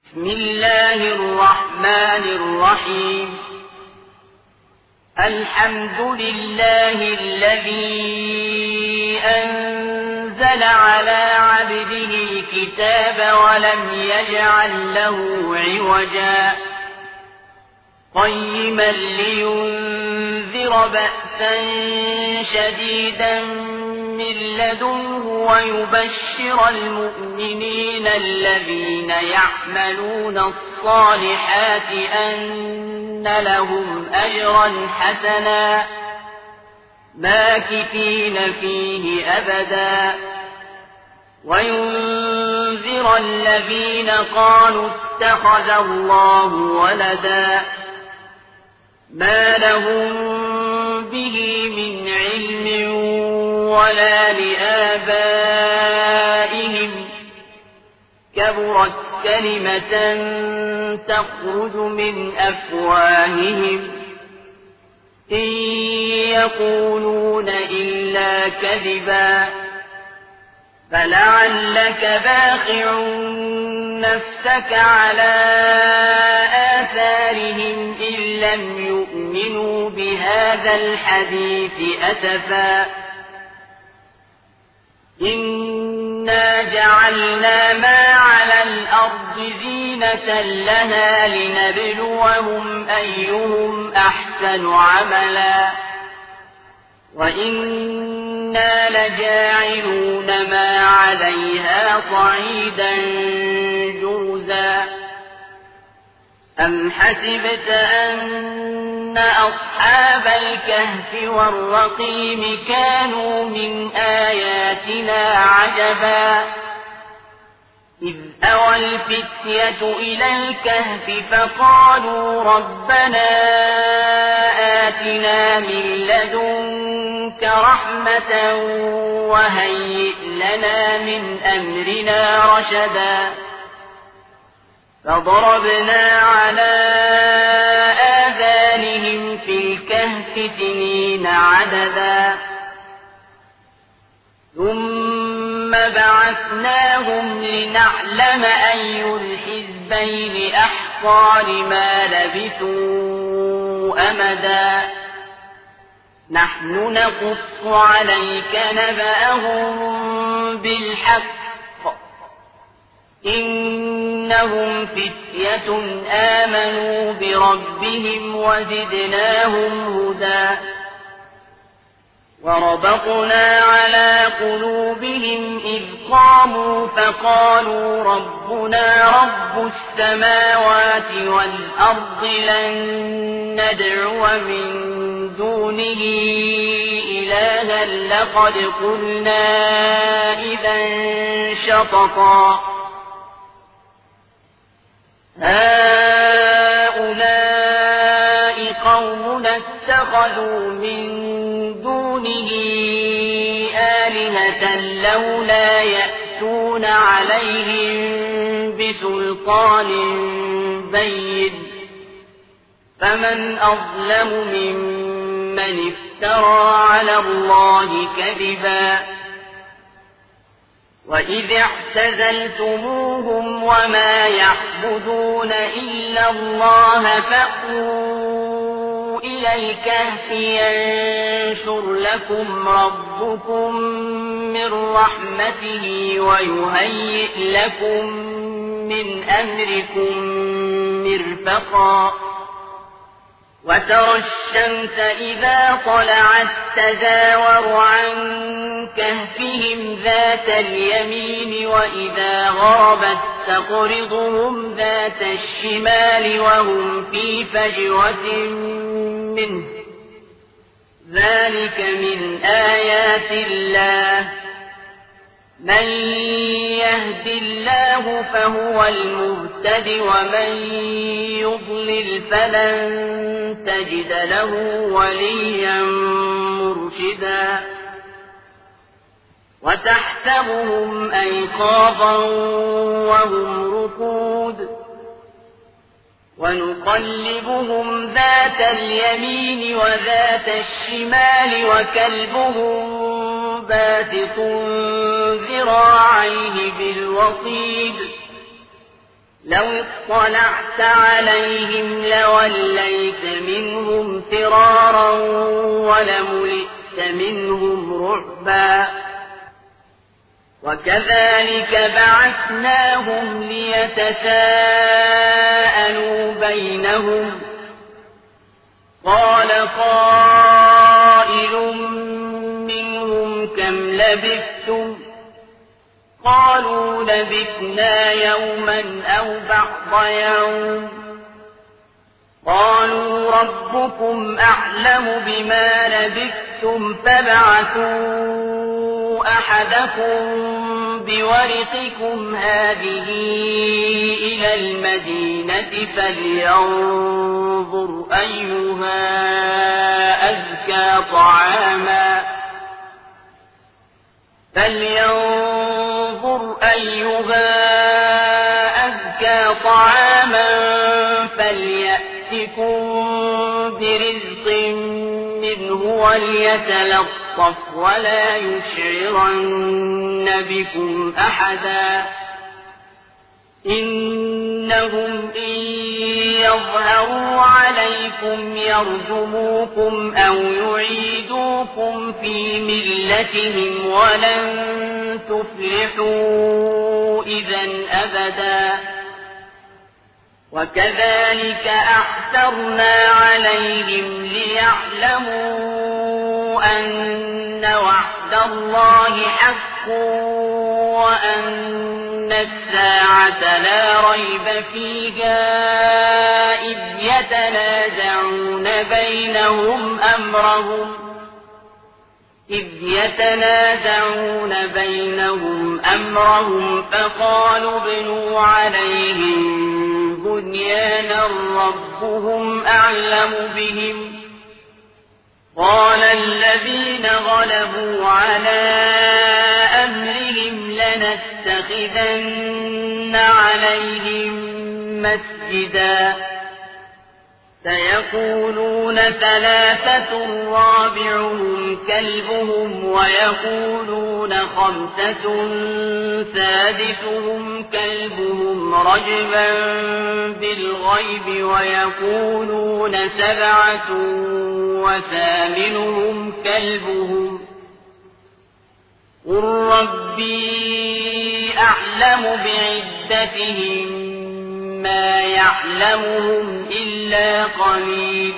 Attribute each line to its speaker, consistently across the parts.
Speaker 1: بسم الله الرحمن الرحيم. الحمد لله الذي أنزل على عبده الكتاب ولم يجعل له عوجا قيما لينذر بأسا شديدا من لدنه ويبشر المؤمنين الذين يعملون الصالحات أن لهم أجرا حسنا ماكثين فيه أبدا وينذر الذين قالوا اتخذ الله ولدا ما لهم به من علم ولا لآبائهم كبرت كلمة تخرج من أفواههم إن يقولون إلا كذبا فلعلك باخع نفسك على آثارهم إن لم يؤمنوا بهذا الحديث أسفا إنا جعلنا ما على الأرض زينة لها لنبلوهم أيهم أحسن عملا وإنا لجاعلون ما عليها صعيدا جرزا أم حسبت أن أصحاب الكهف والرقيم كانوا من آياتنا عجبا إذ أوى الفتية إلى الكهف فقالوا ربنا آتنا من لدنك رحمة وهيئ لنا من أمرنا رشدا فضربنا على آذانهم في الكهف سنين عددا ثم بعثناهم لنعلم أي الحزبين أحصى لما لبثوا أمدا نحن نقص عليك نبأهم بالحق إنهم فتية آمنوا بربهم وزدناهم هدى وربطنا على قلوبهم إذ قاموا فقالوا ربنا رب السماوات والأرض لن ندعو من دونه إلها لقد قلنا إذا شططا هؤلاء قومنا اتخذوا من دونه آلهة لولا يأتون عليهم بسلطان بين فمن أظلم ممن افترى على الله كذبا وإذ اعتزلتموهم وما يعبدون إلا الله فأووا إلى الكهف ينشر لكم ربكم من رحمته ويهيئ لكم من أمركم مرفقا وترى الشمس إذا طلعت تزاور عن كهفهم ذات اليمين وإذا غربت تقرضهم ذات الشمال وهم في فجوة منه ذلك من آيات الله من يهد الله فهو المهتد ومن يضلل فلن تجد له وليا مرشدا وتحسبهم أيقاظا وهم رقود ونقلبهم ذات اليمين وذات الشمال وكلبهم باسط ذراعيه بالوصيد لو اطلعت عليهم لوليت منهم فرارا ولملئت منهم رعبا وكذلك بعثناهم ليتساءلوا بينهم قال قائل منهم كم لبثتم قالوا لبثنا يوما أو بعض يوم قالوا ربكم أعلم بما لبثتم فابعثوا أحدكم بورقكم هذه إلى المدينة فلينظر أيها أزكى طعاما فليأتكم برزق منه وليتلطف ولا يشعرن بكم أحدا إنهم إن يظهروا عليكم يرجموكم أو يعيدوكم في ملتهم ولن تفلحوا إذن أبدا وكذلك أعثرنا عليهم ليعلموا أن وعد الله حق وأن الساعة لا ريب فيها إذ يتنازعون بينهم أمرهم فقالوا ابنوا عليهم بنيانا ربهم أعلم بهم قال الذين غلبوا على أمرهم لنتخذن عليهم مسجدا سيقولون ثلاثة رابعهم كلبهم ويقولون خمسة سادسهم كلبهم رجما بالغيب ويقولون سبعة وثامنهم كلبهم قل ربي أعلم بعدتهم ما يعلمهم إلا قليل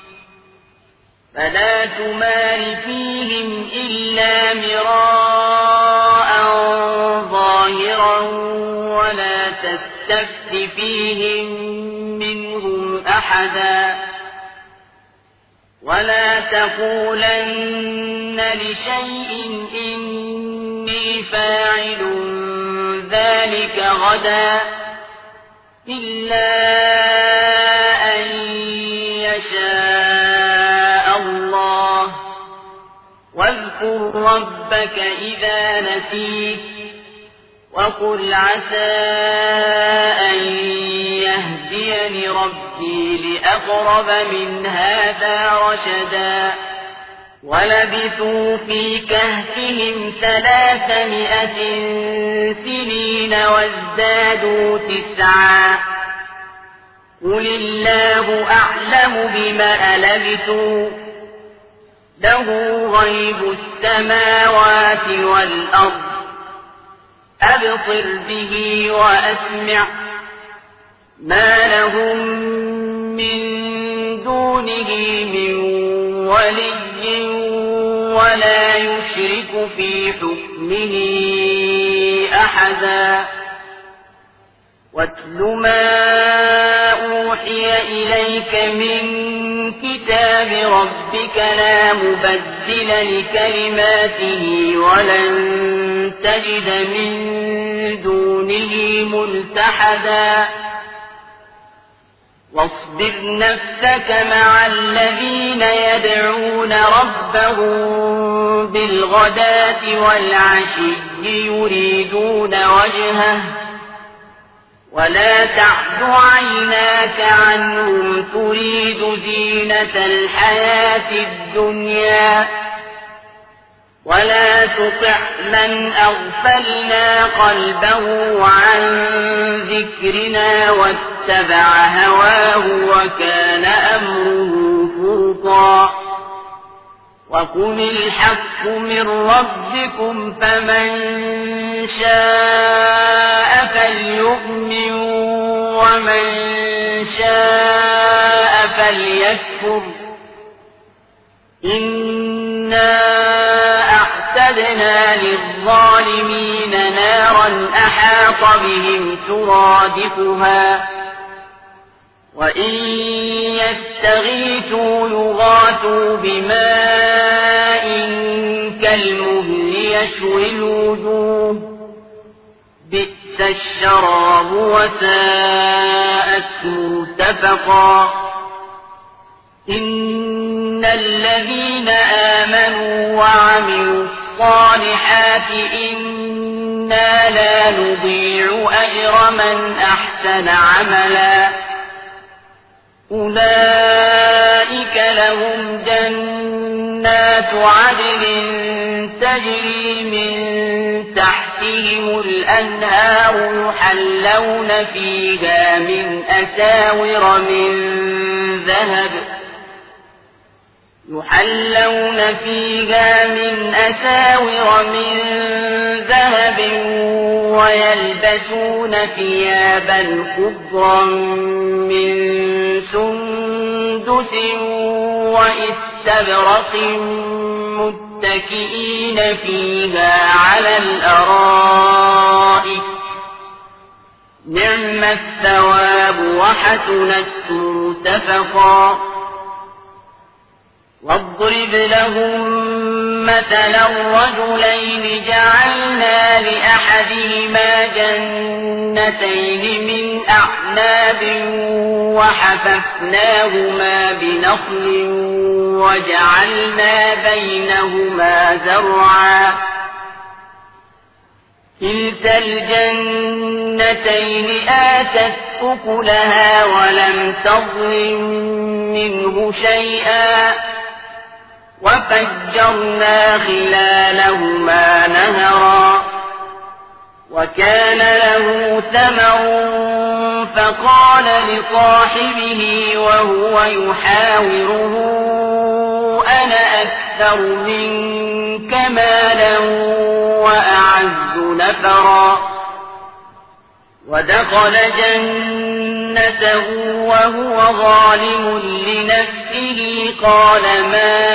Speaker 1: فلا تمار فيهم إلا مراء ظاهرا ولا تستفت فيهم منهم أحدا ولا تقولن لشيء إني فاعل ذلك غدا إلا أن يشاء الله واذكر ربك إذا نسيت وقل عسى أن يهديني ربي لأقرب من هذا رشدا ولبثوا في كهفهم 300 سنين وازدادوا 9 قل الله أعلم بما لبثوا له غيب السماوات والأرض أبصر به وأسمع ما لهم من دونه من ولي ولا يشرك في حكمه أحدا واتل ما أوحي إليك من كتاب ربك لا مبدل لكلماته ولن تجد من دونه ملتحدا واصبر نفسك مع الذين يدعون ربهم بالغداة والعشي يريدون وجهه ولا تعد عيناك عنهم تريد زينة الحياة الدنيا ولا تطع من أغفلنا قلبه عن ذكرنا واتبع هواه وكان أمره فرطا وقل الحق من ربكم فمن شاء فليؤمن ومن شاء فليكفر إنا أعتدنا للظالمين نارا أحاط بهم سرادقها وإن يستغيثوا يغاثوا بماء كالمهل يشوي الوجوه بئس الشراب وساءت مرتفقا إن الذين آمنوا وعملوا الصالحات إنا لا نضيع أجر من أحسن عملا أولئك لهم جنات عدن تجري من تحتهم الأنهار يحلون فيها من أساور من ذهب ويلبسون ثيابا خضرا من سندس واستبرق متكئين فيها على الأرائك نعم الثواب وحسنت مرتفقا واضرب لهم مثلا الرجلين جعلنا لأحدهما جنتين من أعناب وحففناهما بنخل وجعلنا بينهما زرعا كلتا الجنتين آتت أكلها ولم تظلم منه شيئا وفجرنا خلالهما نهرا وكان له ثمر فقال لصاحبه وهو يحاوره أنا أكثر منك مالا وأعز نفرا ودخل جنته وهو ظالم لنفسه قال ما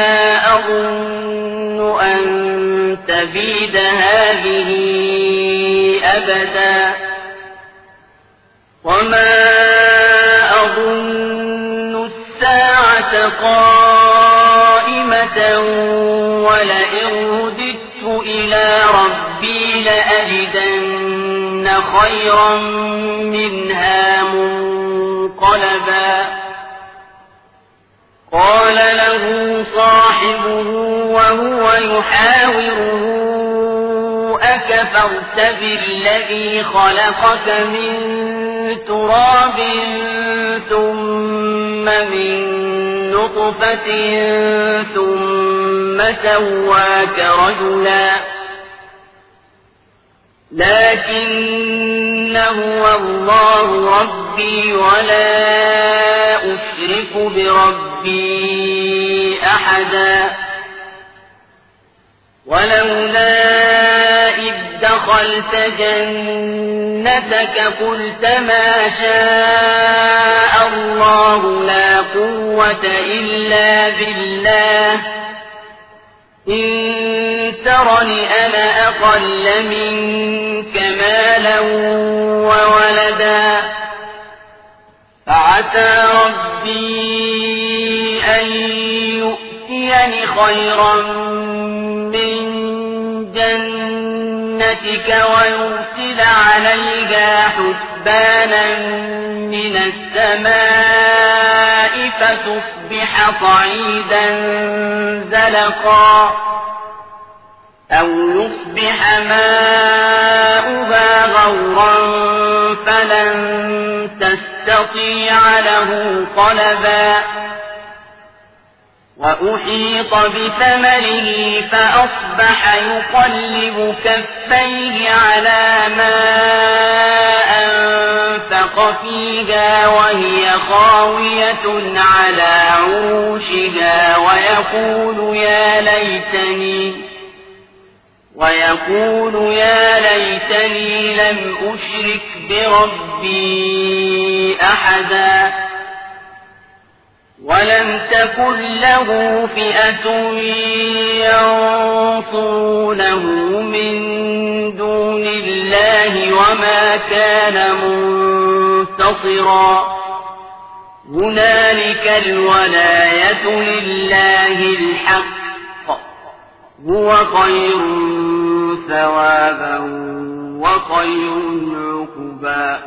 Speaker 1: أظن أن تبيد هذه أبدا وما أظن الساعة قائمة ولئن رددت إلى ربي لأجدن خيرا منها منقلبا قال له صاحبه وهو يحاوره أكفرت بالذي خلقك من تراب ثم من نطفة ثم سواك رجلا لكن هو الله ربي ولا أشرك بربي أحدا ولولا إذ دخلت جنتك قلت ما شاء الله لا قوة إلا بالله إن ترني أنا أقل منك مالا وولدا فعسى ربي أن يؤتيني خيرا من جنتك ويرسل عليها حسبانا من السماء فتصبح صعيدا زلقا أو يصبح ماؤها غورا فلن تستطيع له طلبا وأحيط بثمره فأصبح يقلب كفيه على ما أنفق فيها وهي خاوية على عروشها ويقول يا ليتني لم أشرك بربي أحدا ولم تكن له فئة ينصرونه من دون الله وما كان منتصرا هنالك الولاية لله الحق هو خير ثوابا وخير عقبا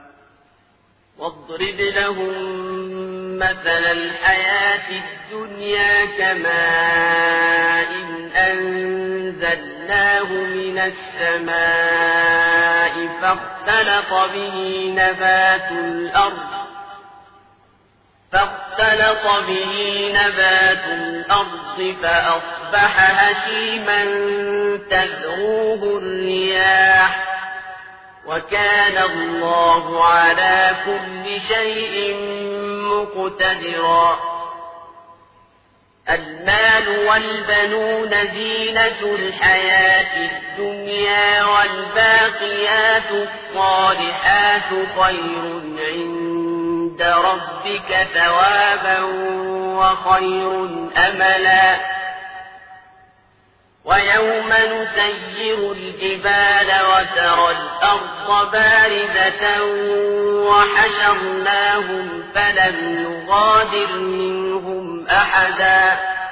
Speaker 1: واضرب لهم مثل الحياة الدنيا كماء أنزلناه من السماء فاختلط به نبات الأرض فأصبح هشيما تذروه الرياح وكان الله على كل شيء مقتدرا المال والبنون زينة الحياة الدنيا والباقيات الصالحات خير عند ربك ثوابا وخير أملا ويوم نسير الجبال وترى الأرض بارزة وحشرناهم فلم نغادر منهم أحدا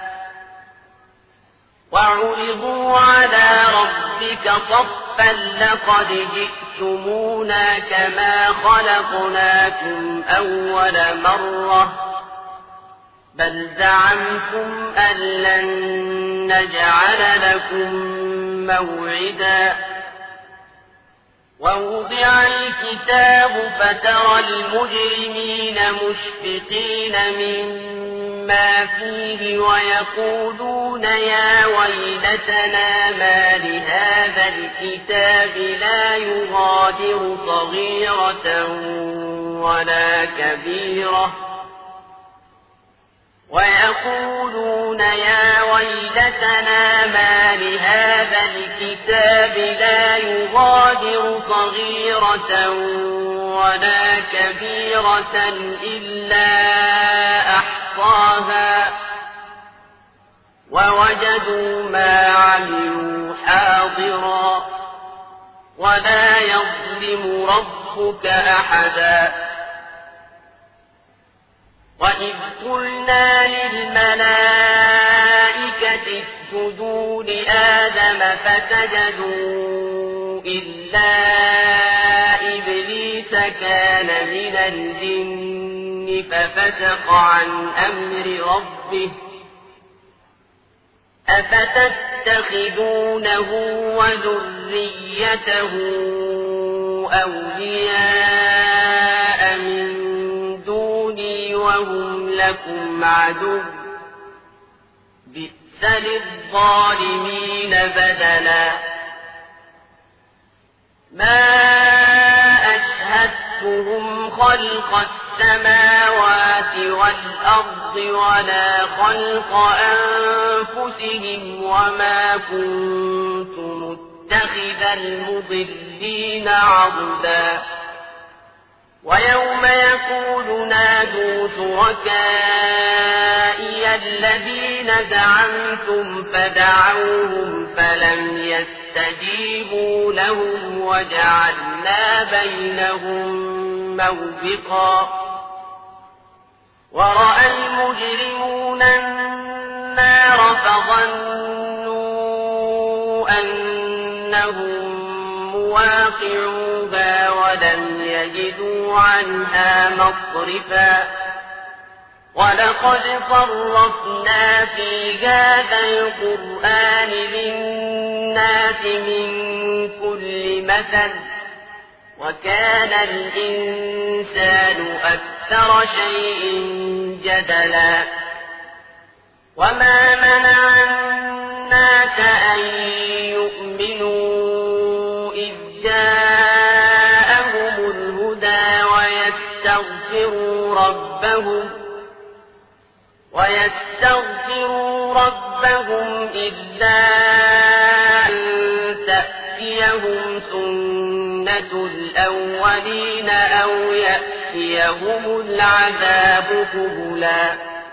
Speaker 1: وعرضوا على ربك صفا لقد جئتمونا كما خلقناكم أول مرة بل زعمتم أن لن نجعل لكم موعدا ووضع الكتاب فترى المجرمين مشفقين مما فيه ويقولون يا ويلتنا ما لهذا الكتاب لا يغادر صغيرة ولا كبيرة ويقولون يا ويلتنا ما لهذا الكتاب لا يغادر صغيرة ولا كبيرة إلا أحصاها ووجدوا ما عملوا حاضرا ولا يظلم ربك أحدا وإذ قلنا للملائكة اسجدوا لآدم فسجدوا إلا إبليس كان من الجن ففسق عن أمر ربه أفتتخذونه وذريته أولياء من دوني وهم لكم عدو بئس للظالمين بدلا ما أشهدتهم خلق السماوات والأرض ولا خلق أنفسهم وما كنت متخذ المضلين عضدا ويوم يقول نادوا شركائي الذين زعمتم فدعوهم فلم يستجيبوا لهم وجعلنا بينهم موبقا ورأى المجرمون النار فظنوا أنهم مواقعوها ولم يجدوا عنها مصرفا ولقد صرفنا في هذا القرآن للناس من كل مثل وكان الإنسان أكثر شيء جدلا وما منع الناس أن يؤمنوا إذ جاءهم الهدى ويستغفروا ربهم إلا أن تأتيهم سنة الأولين أو يأتيهم العذاب قبلا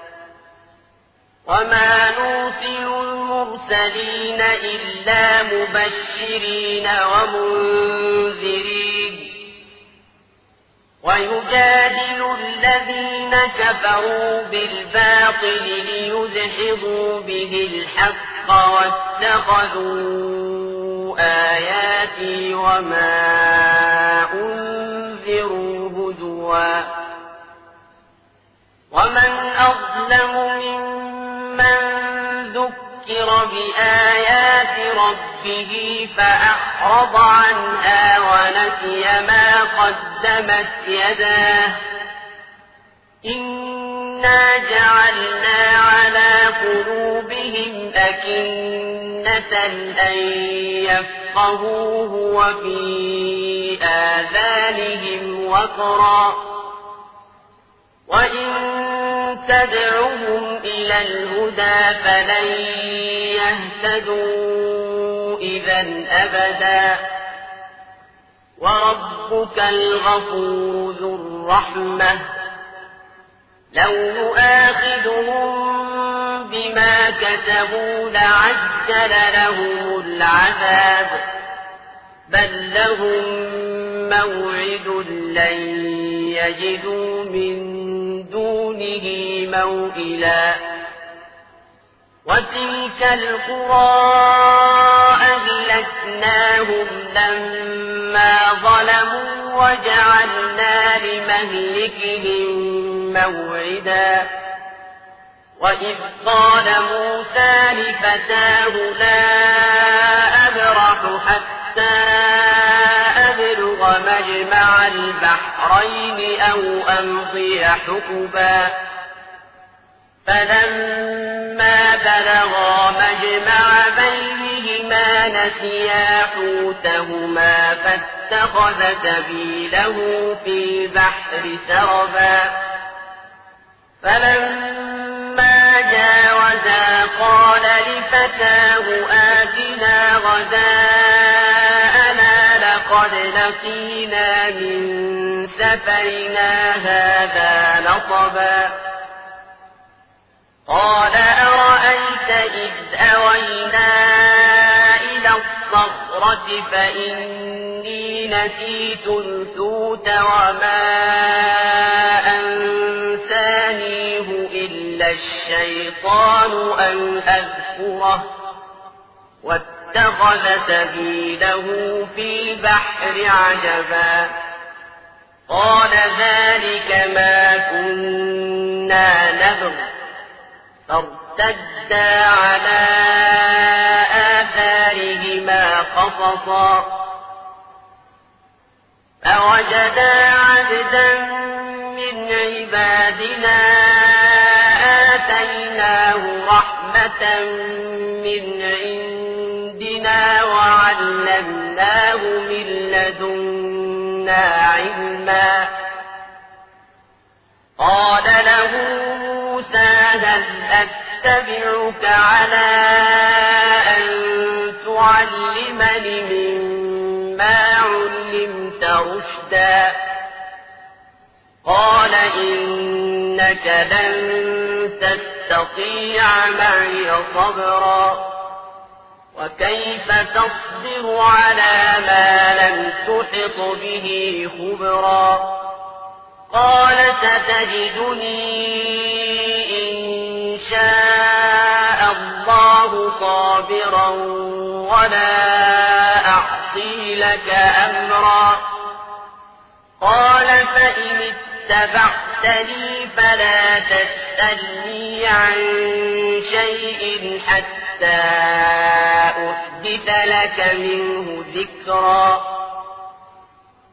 Speaker 1: وما نرسل المرسلين إلا مبشرين ومنذرين ويجادل الذين كفروا بالباطل ليدحضوا به الحق واتخذوا آياتي وما أنذروا هزوا ومن أظلم ممن ذكر بآيات ربه فأعرض عنها ونسي ما قدمت يداه إنا جعلنا على قلوبهم أكنة أن يفقهوه وفي آذانهم وقرا وإن تدعهم إلى الهدى فلن يهتدوا إذا أبدا وربك الغفور ذو الرحمة لو يؤاخذهم بما كسبوا لعجل لهم العذاب بل لهم موعد لن يجدوا من دونه موئلا وتلك القرى أهلكناهم لما ظلموا وجعلنا لمهلكهم موعدا وإذ قال موسى لفتاه لا أبرح حتى أبلغ مجمع البحرين أو أمضي حقبا فلما بلغا مجمع بينهما نسيا حوتهما فاتخذ سبيله في البحر سربا فلما جاوزا قال لفتاه آتنا غداءنا لقد لقينا من سفرنا هذا نصبا قال أرأيت إذ أوينا إلى الصخرة فإني نسيت الحوت وما أنسانيه إلا الشيطان أن أذكره واتخذ سبيله في البحر عجبا قال ذلك ما كنا نبغ فارتدا على آثارهما قصصا فوجدا عبدا من عبادنا آتيناه رحمة من عندنا وعلمناه من لدنا علما قال له موسى هل أتبعك على أن تعلمني مما علمت رشدا قال إنك لن تستطيع معي صبرا وكيف تصبر على ما لم تحط به خبرا قال ستجدني إن شاء الله صابرا ولا أعصي لك أمرا قال فإن اتبعتني فلا تسألني عن شيء حتى أحدث لك منه ذكرا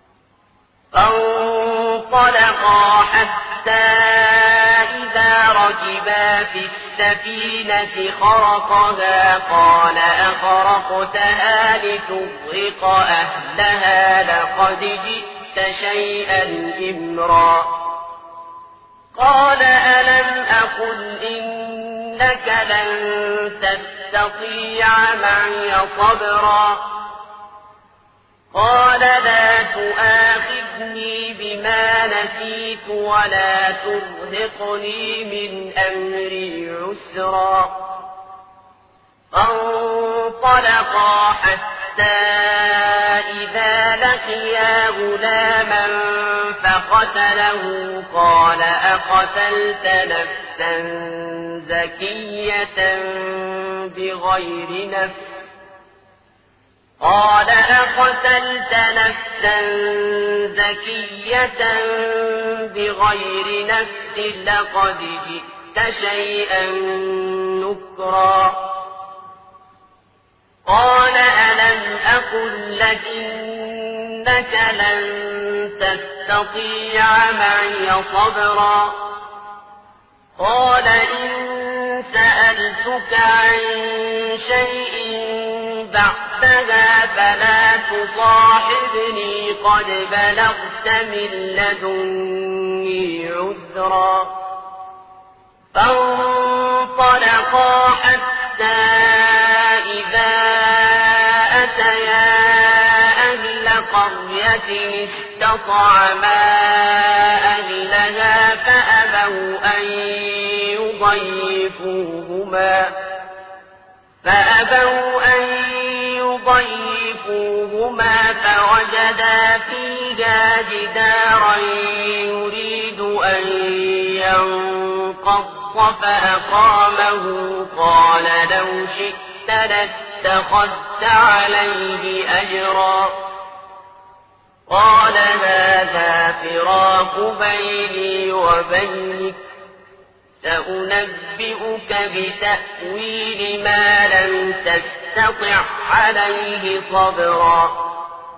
Speaker 1: فانطلقا حتى إذا راكبا في السفينة خرقها قال أخرقتها لتغرق أهلها لقد جئت شيئا إمرا قال ألم أقل إنك لن تستطيع معي صبرا قال لا تؤاخذني بما نسيت ولا ترهقني من أمري عسرا فانطلقا حتى إذا لقيا غلاما فقتله قال أقتلت نفسا زكية بغير نفس قال أقتلت نفسا زكية بغير نفس لقد جئت شيئا نكرا قال ألم أقل لك إنك لن تستطيع معي صبرا قال إن سألتك عن شيء بعدها فلا تصاحبني قد بلغت من لدني عذرا فانطلقا حتى إذا أتيا أهل قرية استطعما أهلها فأبوا أن يضيفوهما فوجدا فيها جدارا يريد أن ينقض فأقامه قال لو شئت لاتخذت عليه أجرا قال هذا فراق بيني وبينك سأنبئك بتأويل ما لم تستطع عليه صبرا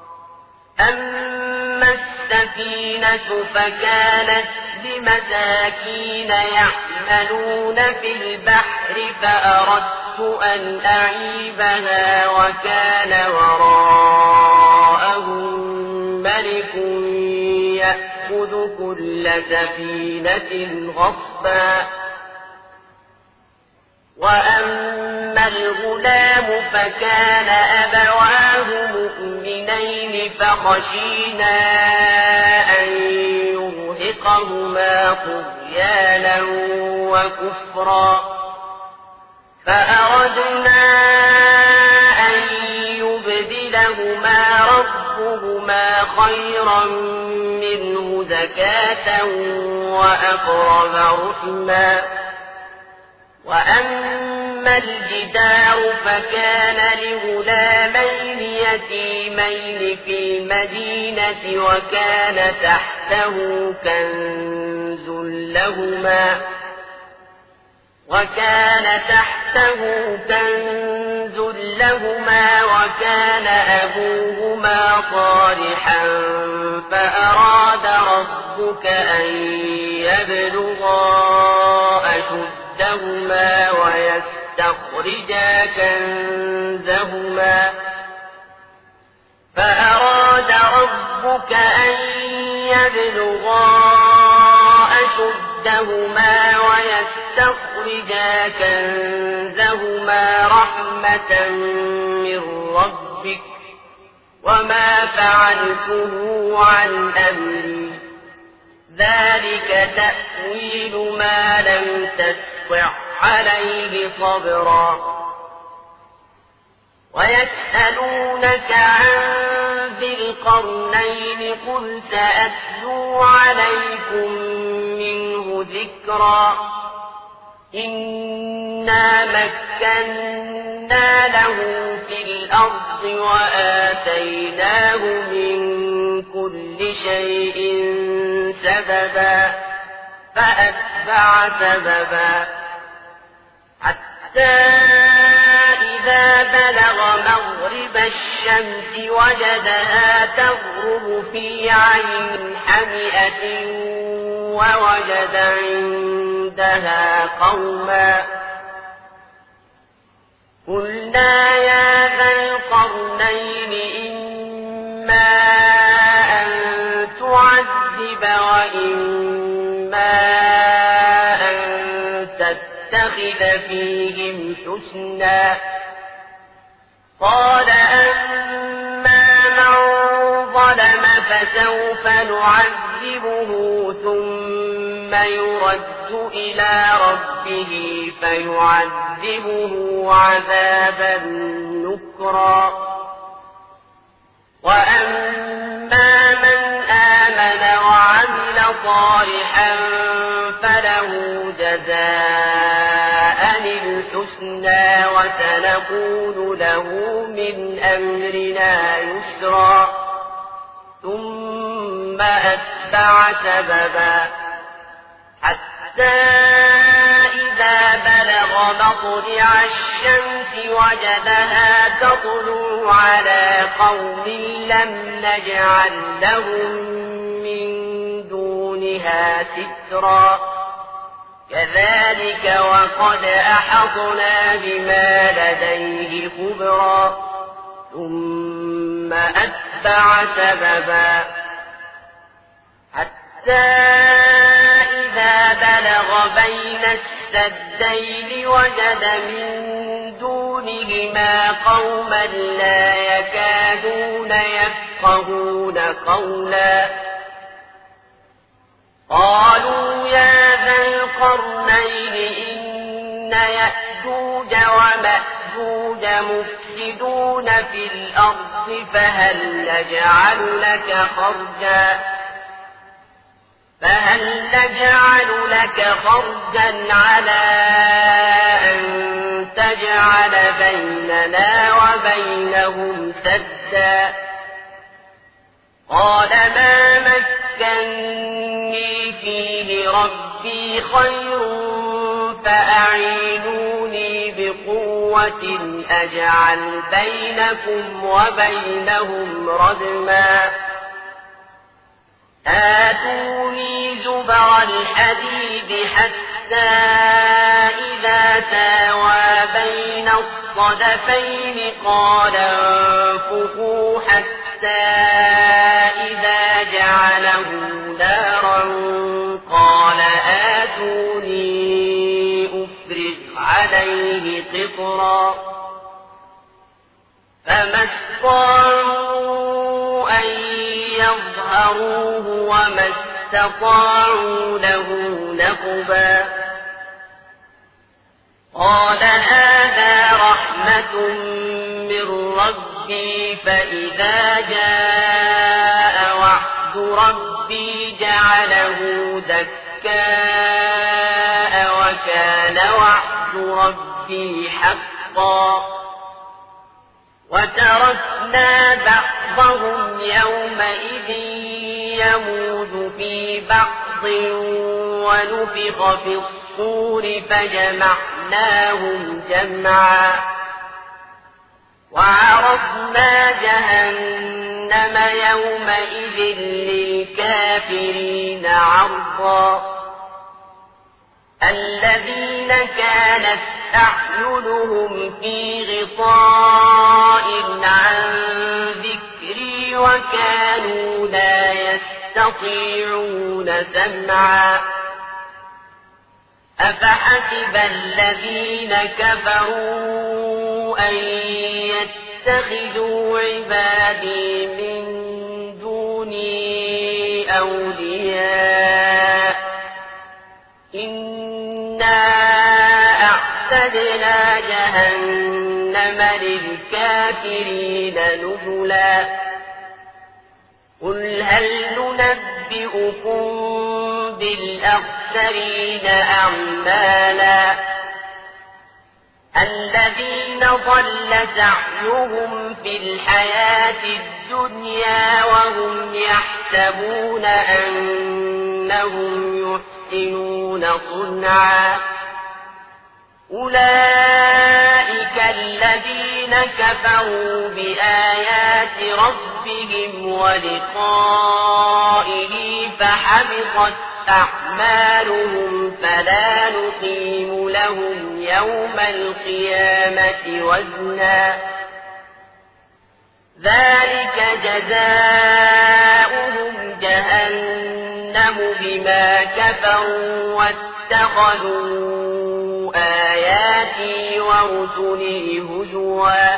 Speaker 1: أما السفينة فكانت لمساكين يعملون في البحر فأردت أن أعيبها وكان وراءهم ملك يأخذ كل سفينة غصبا وأما الغلام فكان أبواه مؤمنين فخشينا أن يرهقهما طغيانا وكفرا فأردنا أن يبدلهما ربهما خيرا منه زكاة وأقرب رحما وأما الجدار فكان لغلامين يتيمين في المدينة وكان تحته كنز لهما وكان أبوهما صالحا فأراد ربك أن يبلغا أشدهما ويستخرجا كنزهما رحمة من ربك وما فعلته عن أمري ذلك تأويل ما لم تستطع عليه صبرا ويسألونك عن ذي القرنين قل سأتلو عليكم منه ذكرا إنا مكنا له في الأرض وآتيناه من كل شيء سببا فأتبع سببا حتى إذا بلغ مغرب الشمس وجدها تغرب في عين حمئة ووجد عندها
Speaker 2: جنودها قوما قلنا يا ذا القرنين إما أن تعذب وإما أن تتخذ فيهم حسنا قال أما من ظلم فسوف نعذبه ثم يرد إلى ربه فيعذبه عذابا نكرا وأما من آمن وعمل صالحا فله جزاء الحسنى وسنقول له من أمرنا يسرا ثم أتبع سببا حتى إذا بلغ مطلع الشمس وجدها تطلع على قوم لم نجعل لهم من دونها سترا كذلك وقد أحطنا بما لديه خبرا ثم أتبع سببا حتى إذا بلغ بين السدين وجد من دونهما قوما لا يكادون يفقهون قولا قالوا يا ذا القرنين إن يأجوج ومأجوج مفسدون في الأرض فهل نجعل لك خرجا على أن تجعل بيننا وبينهم سدا قال ما مكني فيه ربي خير فأعينوني بقوة أجعل بينكم وبينهم ردما آتوني زبر الحديد حتى إذا ساوى بين الصدفين قال انفخوا حتى إذا جعله نارا قال آتوني أفرغ عليه قطرا فما استطاعوا أن يظهروه وما استطاعوا له نقبا قال هذا رحمة من ربي فإذا جاء وعد ربي جعله دكاء وكان وعد ربي حقا وتركنا بعضهم يومئذ يموج في بعض ونفخ في الصور فجمعناهم جمعا وعرضنا جهنم يومئذ للكافرين عرضا الذين كانت أعينهم في غطاء عن ذكري وكانوا لا يستطيعون سمعا أفحسب الذين كفروا أن يتخذوا عبادي من دوني أولياء إنا أعتدنا جهنم للكافرين نزلا قل هل ننبئكم بالأخسرين أعمالا الذين ضل سعيهم في الحياة الدنيا وهم يحسبون أنهم يحسنون صنعا أولئك الذين كفروا بآيات ربهم ولقائه فحبطت أعمالهم فلا نقيم لهم يوم القيامة وزنا ذلك جزاؤهم جهنم بما كفروا واتخذوا آياتي ورسلي هزوا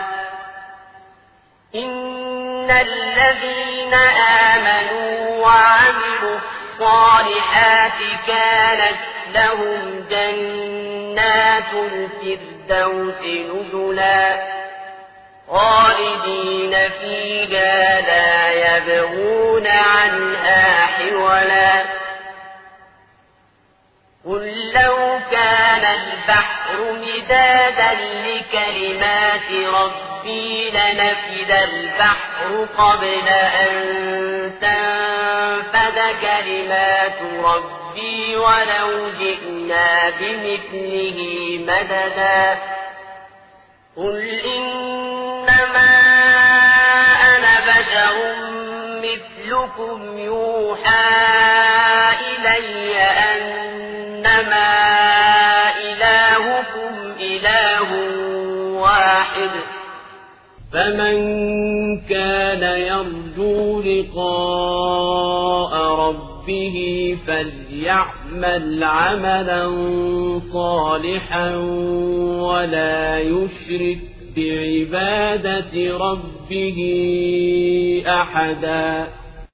Speaker 2: إن الذين آمنوا وعملوا الصالحات كانت لهم جنات الفردوس نزلا خالدين فيها لا يبغون عنها حولا قل لو كان البحر مدادا لكلمات ربي لنفد البحر قبل أن تنفد كلمات ربي ولو جئنا بمثله مددا قل إنما أنا بشر مثلكم يوحى إلي أنما إلهكم إله واحد
Speaker 3: فمن كان يرجو لقاء ربه فليعمل عملا صالحا ولا يشرك بعبادة ربه أحدا